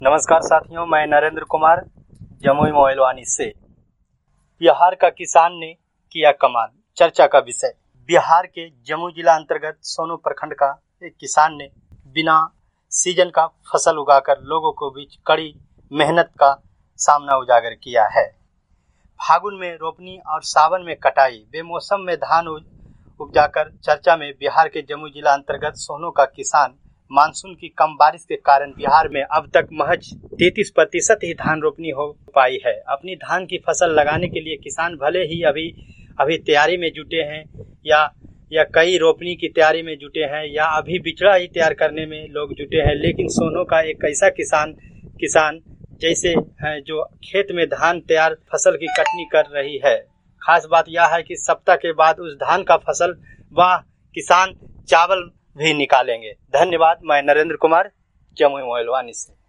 नमस्कार साथियों, मैं नरेंद्र कुमार जमुई मोइलवानी से। बिहार का किसान ने किया कमाल, चर्चा का विषय। बिहार के जमुई जिला अंतर्गत सोनू प्रखंड का एक किसान ने बिना सीजन का फसल उगाकर लोगों को बीच कड़ी मेहनत का सामना उजागर किया है। फागुन में रोपनी और सावन में कटाई, बेमौसम में धान उपजाकर चर्चा में बिहार के जमुई जिला अंतर्गत सोनू का किसान मानसून की कम बारिश के कारण बिहार में अब तक महज 33% ही धान रोपनी हो पाई है। अपनी धान की फसल लगाने के लिए किसान भले ही अभी तैयारी में जुटे हैं या कई रोपनी की तैयारी में जुटे हैं या अभी बिचड़ा ही तैयार करने में लोग जुटे हैं, लेकिन सोनू का एक ऐसा किसान जैसे है जो खेत में धान तैयार फसल की कटनी कर रही है। खास बात यह है कि सप्ताह के बाद उस धान का फसल वह किसान चावल भी निकालेंगे। धन्यवाद। मैं नरेंद्र कुमार जमुई मोइलवानी से।